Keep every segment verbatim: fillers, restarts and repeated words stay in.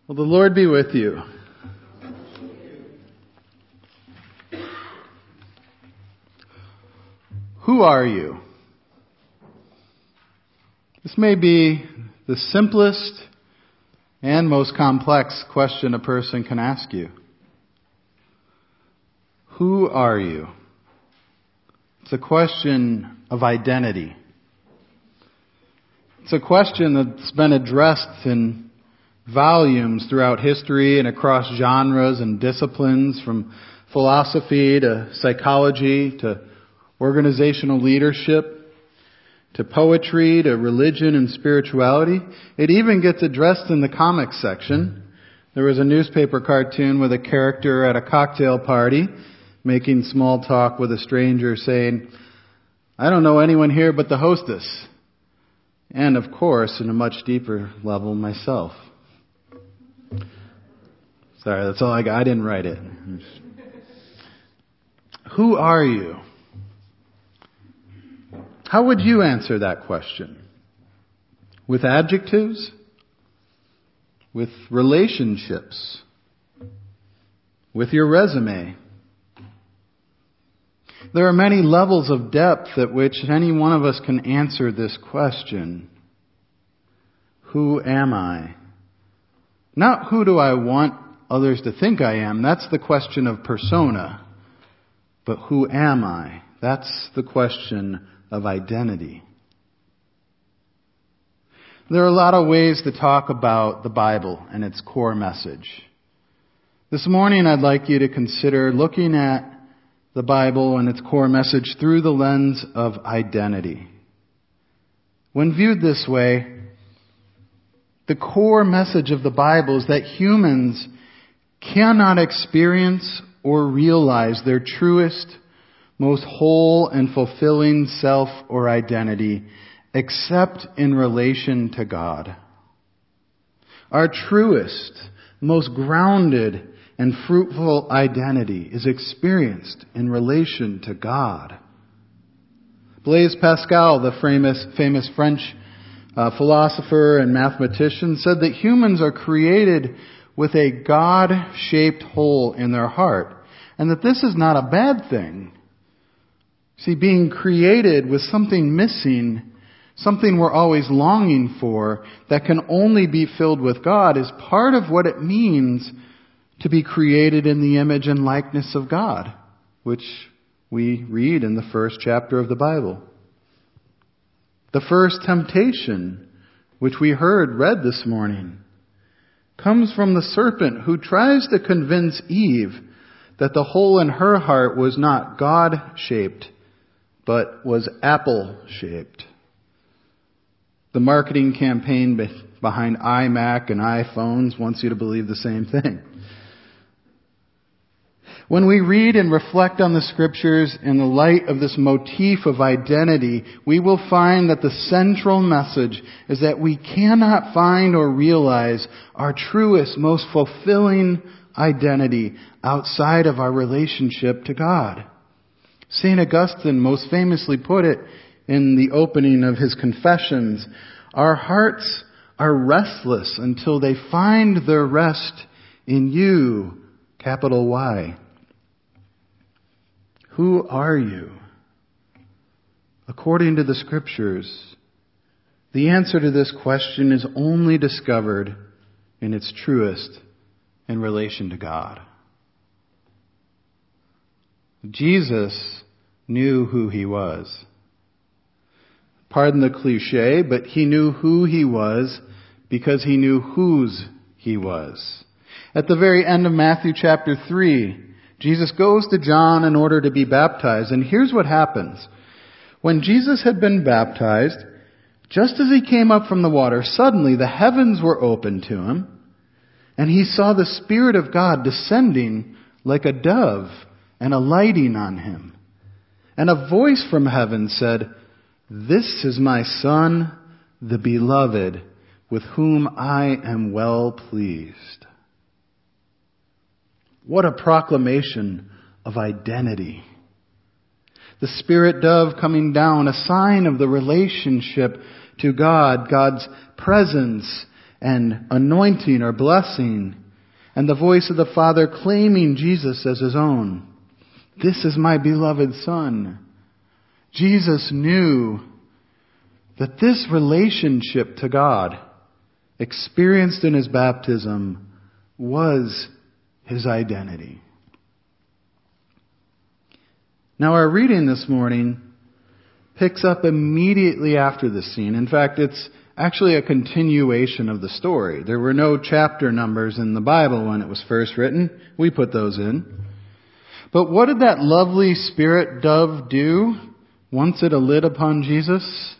Well, the Lord be with you. Who are you? This may be the simplest and most complex question a person can ask you. Who are you? It's a question of identity. It's a question that's been addressed in volumes throughout history and across genres and disciplines, from philosophy to psychology to organizational leadership to poetry to religion and spirituality. It even gets addressed in the comics section. There was a newspaper cartoon with a character at a cocktail party making small talk with a stranger saying, "I don't know anyone here but the hostess." And of course, in a much deeper level, myself. Sorry, that's all I got. I didn't write it. Who are you? How would you answer that question? With adjectives? With relationships? With your resume? There are many levels of depth at which any one of us can answer this question. Who am I? Not who do I want others to think I am. That's the question of persona. But who am I? That's the question of identity. There are a lot of ways to talk about the Bible and its core message. This morning I'd like you to consider looking at the Bible and its core message through the lens of identity. When viewed this way, the core message of the Bible is that humans cannot experience or realize their truest, most whole and fulfilling self or identity except in relation to God. Our truest, most grounded and fruitful identity is experienced in relation to God. Blaise Pascal, the famous, famous French uh, philosopher and mathematician, said that humans are created with a God-shaped hole in their heart, and that this is not a bad thing. See, being created with something missing, something we're always longing for, that can only be filled with God, is part of what it means to be created in the image and likeness of God, which we read in the first chapter of the Bible. The first temptation, which we heard read this morning, comes from the serpent who tries to convince Eve that the hole in her heart was not God-shaped, but was apple-shaped. The marketing campaign behind iMac and iPhones wants you to believe the same thing. When we read and reflect on the Scriptures in the light of this motif of identity, we will find that the central message is that we cannot find or realize our truest, most fulfilling identity outside of our relationship to God. Saint Augustine most famously put it in the opening of his Confessions, "Our hearts are restless until they find their rest in you," capital Y. Who are you? According to the Scriptures, the answer to this question is only discovered in its truest in relation to God. Jesus knew who he was. Pardon the cliche, but he knew who he was because he knew whose he was. At the very end of Matthew chapter three, Jesus goes to John in order to be baptized, and here's what happens. When Jesus had been baptized, just as he came up from the water, suddenly the heavens were opened to him, and he saw the Spirit of God descending like a dove and alighting on him. And a voice from heaven said, "This is my Son, the Beloved, with whom I am well pleased." What a proclamation of identity. The Spirit dove coming down, a sign of the relationship to God, God's presence and anointing or blessing, and the voice of the Father claiming Jesus as his own. This is my beloved Son. Jesus knew that this relationship to God, experienced in his baptism, was his identity. Now our reading this morning picks up immediately after this scene. In fact, it's actually a continuation of the story. There were no chapter numbers in the Bible when it was first written. We put those in. But what did that lovely spirit dove do once it alit upon Jesus?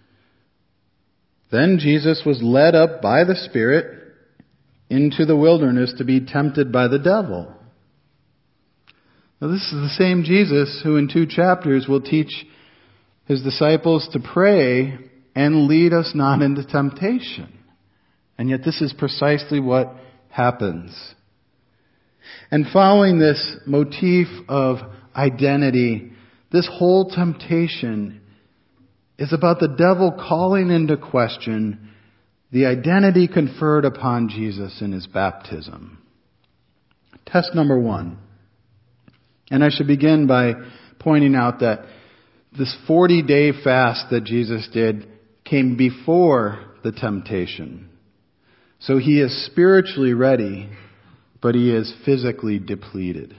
Then Jesus was led up by the Spirit into the wilderness to be tempted by the devil. Now, this is the same Jesus who in two chapters will teach his disciples to pray and lead us not into temptation. And yet this is precisely what happens. And following this motif of identity, this whole temptation is about the devil calling into question the identity conferred upon Jesus in his baptism. Test number one. And I should begin by pointing out that this forty-day fast that Jesus did came before the temptation. So he is spiritually ready, but he is physically depleted.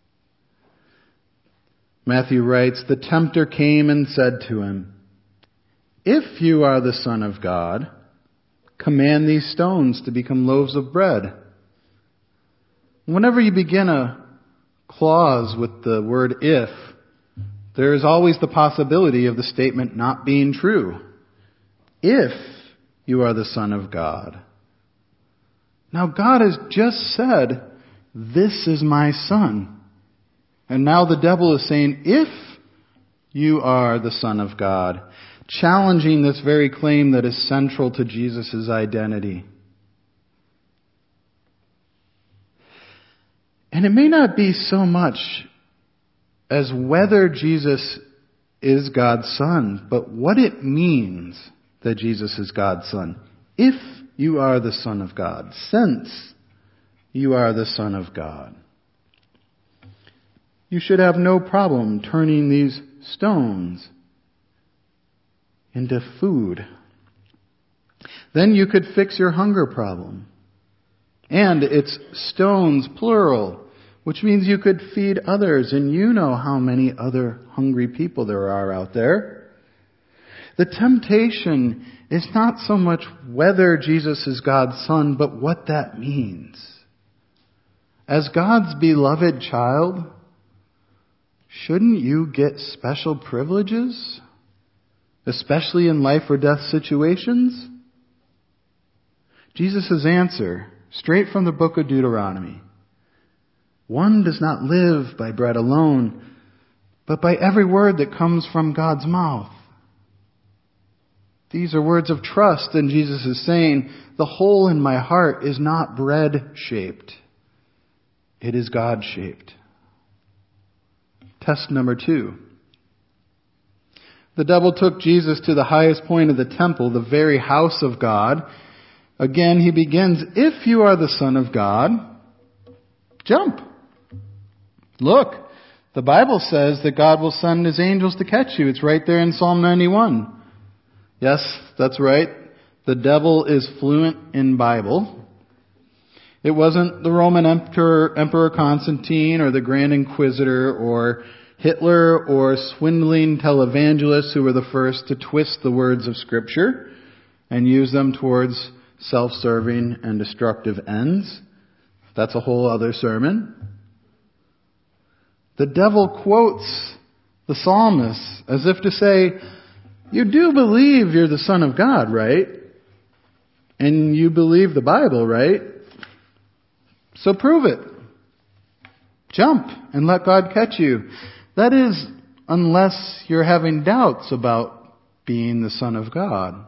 Matthew writes, "The tempter came and said to him, 'If you are the Son of God, command these stones to become loaves of bread.'" Whenever you begin a clause with the word "if," there is always the possibility of the statement not being true. If you are the Son of God. Now God has just said, "This is my Son." And now the devil is saying, "If you are the Son of God," challenging this very claim that is central to Jesus' identity. And it may not be so much as whether Jesus is God's Son, but what it means that Jesus is God's Son. If you are the Son of God, since you are the Son of God, you should have no problem turning these stones into food. Then you could fix your hunger problem. And it's stones, plural, which means you could feed others, and you know how many other hungry people there are out there. The temptation is not so much whether Jesus is God's Son, but what that means. As God's beloved child, shouldn't you get special privileges? Especially in life or death situations? Jesus' answer, straight from the book of Deuteronomy. One does not live by bread alone, but by every word that comes from God's mouth. These are words of trust, and Jesus is saying, the hole in my heart is not bread-shaped. It is God-shaped. Test number two. The devil took Jesus to the highest point of the temple, the very house of God. Again, he begins, if you are the Son of God, jump. Look, the Bible says that God will send his angels to catch you. It's right there in Psalm ninety-one. Yes, that's right. The devil is fluent in Bible. It wasn't the Roman Emperor, Emperor Constantine or the Grand Inquisitor or Hitler or swindling televangelists who were the first to twist the words of Scripture and use them towards self-serving and destructive ends. That's a whole other sermon. The devil quotes the psalmist as if to say, you do believe you're the Son of God, right? And you believe the Bible, right? So prove it. Jump and let God catch you. That is, unless you're having doubts about being the Son of God.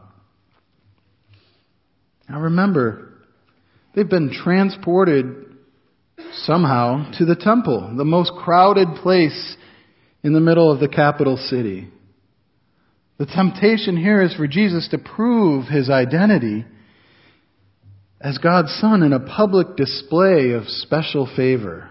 Now remember, they've been transported somehow to the temple, the most crowded place in the middle of the capital city. The temptation here is for Jesus to prove his identity. as God's Son in a public display of special favor.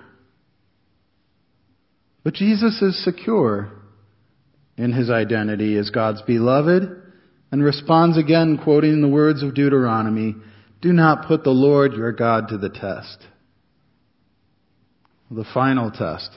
But Jesus is secure in his identity as God's beloved and responds again, quoting the words of Deuteronomy, "Do not put the Lord your God to the test." The final test.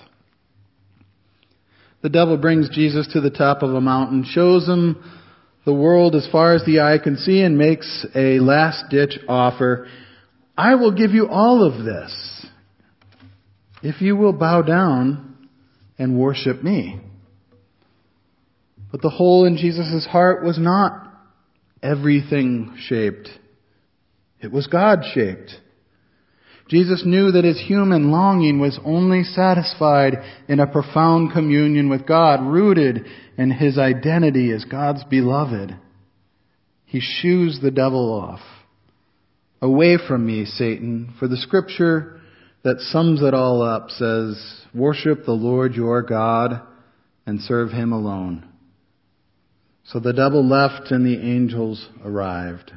The devil brings Jesus to the top of a mountain, shows him the world as far as the eye can see, and makes a last-ditch offer. "I will give you all of this if you will bow down and worship me." But the hole in Jesus' heart was not everything shaped. It was God shaped. Jesus knew that his human longing was only satisfied in a profound communion with God, rooted in his identity as God's beloved. He shoos the devil off. "Away from me, Satan," for the scripture that sums it all up says, "Worship the Lord your God and serve him alone." So the devil left and the angels arrived.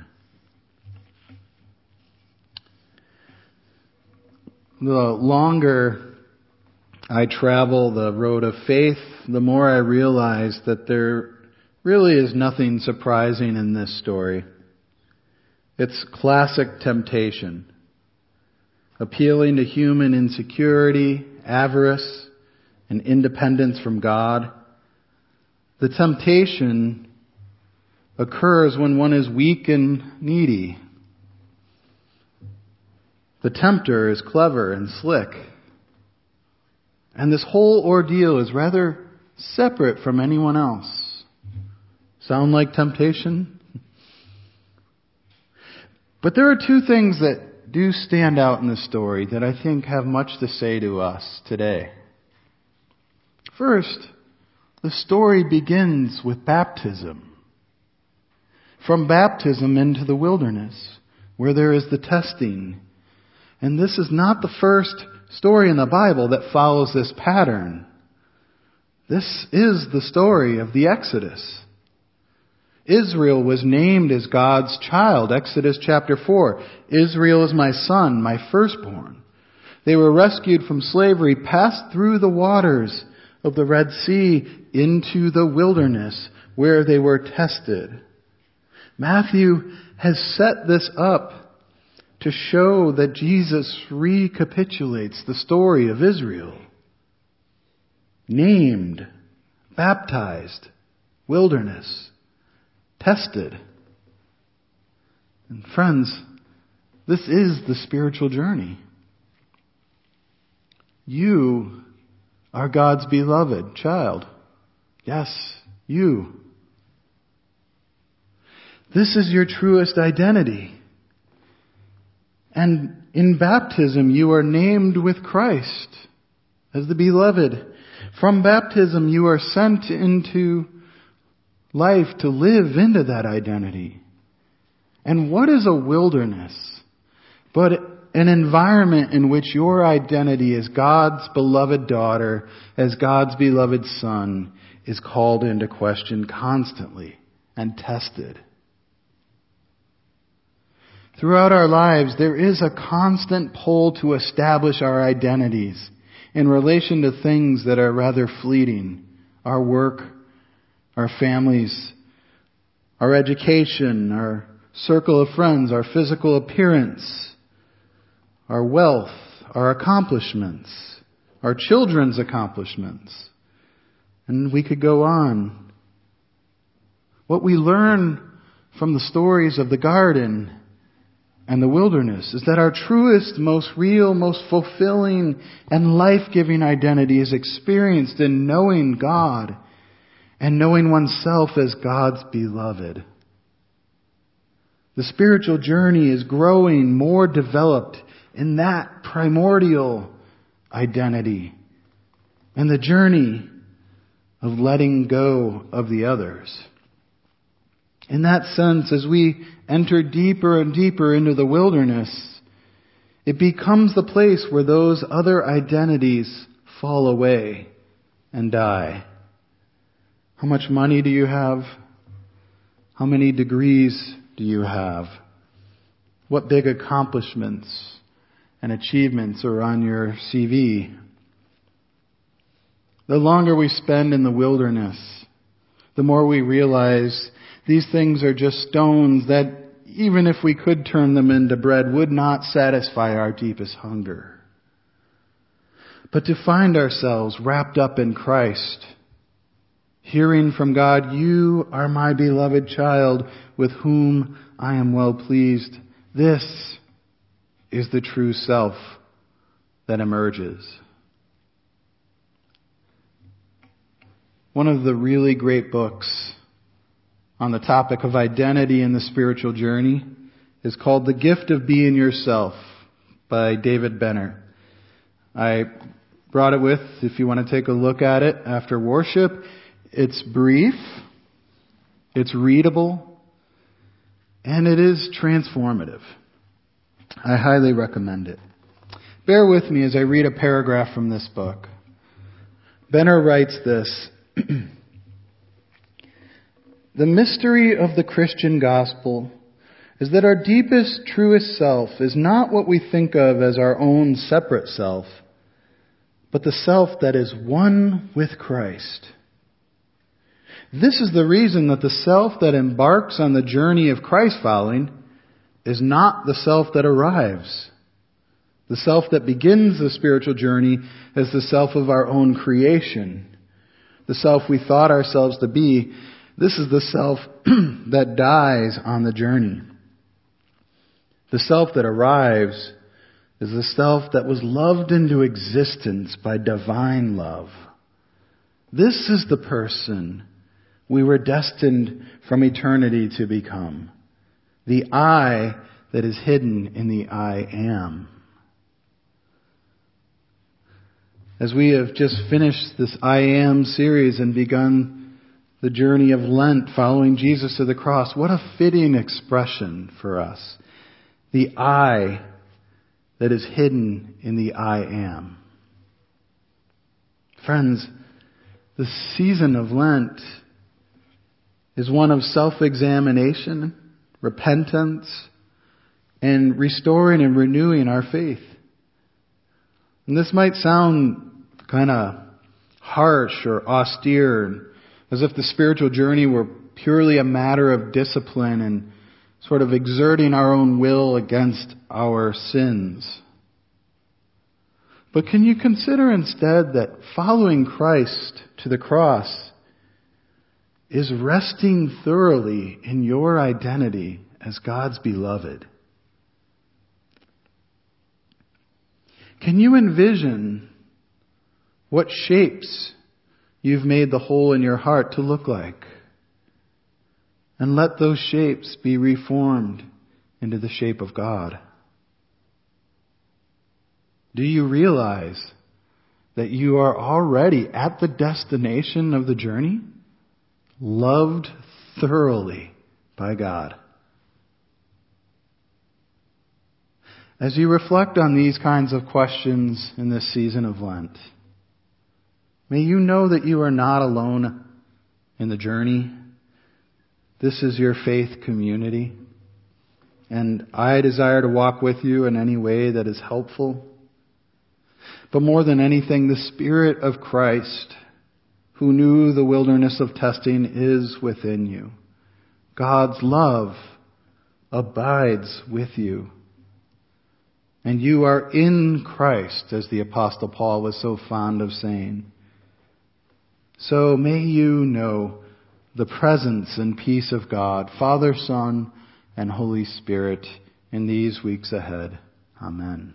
The longer I travel the road of faith, the more I realize that there really is nothing surprising in this story. It's classic temptation, appealing to human insecurity, avarice, and independence from God. The temptation occurs when one is weak and needy. The tempter is clever and slick. And this whole ordeal is rather separate from anyone else. Sound like temptation? But there are two things that do stand out in this story that I think have much to say to us today. First, the story begins with baptism. From baptism into the wilderness, where there is the testing. And this is not the first story in the Bible that follows this pattern. This is the story of the Exodus. Israel was named as God's child. Exodus chapter four. Israel is my son, my firstborn. They were rescued from slavery, passed through the waters of the Red Sea into the wilderness where they were tested. Matthew has set this up to show that Jesus recapitulates the story of Israel. Named, baptized, wilderness, tested. And friends, this is the spiritual journey. You are God's beloved child. Yes, you. This is your truest identity. And in baptism, you are named with Christ as the beloved. From baptism, you are sent into life to live into that identity. And what is a wilderness but an environment in which your identity as God's beloved daughter, as God's beloved son, is called into question constantly and tested? Throughout our lives, there is a constant pull to establish our identities in relation to things that are rather fleeting. Our work, our families, our education, our circle of friends, our physical appearance, our wealth, our accomplishments, our children's accomplishments. And we could go on. What we learn from the stories of the garden and the wilderness is that our truest, most real, most fulfilling, and life-giving identity is experienced in knowing God and knowing oneself as God's beloved. The spiritual journey is growing more developed in that primordial identity and the journey of letting go of the others. In that sense, as we enter deeper and deeper into the wilderness, it becomes the place where those other identities fall away and die. How much money do you have? How many degrees do you have? What big accomplishments and achievements are on your C V? The longer we spend in the wilderness, the more we realize these things are just stones that, even if we could turn them into bread, would not satisfy our deepest hunger. But to find ourselves wrapped up in Christ, hearing from God, "You are my beloved child, with whom I am well pleased," this is the true self that emerges. One of the really great books on the topic of identity in the spiritual journey is called The Gift of Being Yourself by David Benner. I brought it with, if you want to take a look at it after worship. It's brief, it's readable, and it is transformative. I highly recommend it. Bear with me as I read a paragraph from this book. Benner writes this: "The mystery of the Christian gospel is that our deepest, truest self is not what we think of as our own separate self, but the self that is one with Christ. This is the reason that the self that embarks on the journey of Christ following is not the self that arrives. The self that begins the spiritual journey is the self of our own creation. The self we thought ourselves to be, this is the self that dies on the journey. The self that arrives is the self that was loved into existence by divine love. This is the person we were destined from eternity to become. The I that is hidden in the I am." As we have just finished this I Am series and begun the journey of Lent following Jesus to the cross, what a fitting expression for us. The I that is hidden in the I am. Friends, the season of Lent is one of self-examination, repentance, and restoring and renewing our faith. And this might sound kind of harsh or austere, as if the spiritual journey were purely a matter of discipline and sort of exerting our own will against our sins. But can you consider instead that following Christ to the cross is resting thoroughly in your identity as God's beloved? Can you envision what shapes you've made the hole in your heart to look like? And let those shapes be reformed into the shape of God. Do you realize that you are already at the destination of the journey? Loved thoroughly by God. As you reflect on these kinds of questions in this season of Lent, may you know that you are not alone in the journey. This is your faith community, and I desire to walk with you in any way that is helpful. But more than anything, the Spirit of Christ, who knew the wilderness of testing, is within you. God's love abides with you. And you are in Christ, as the Apostle Paul was so fond of saying. So may you know the presence and peace of God, Father, Son, and Holy Spirit in these weeks ahead. Amen.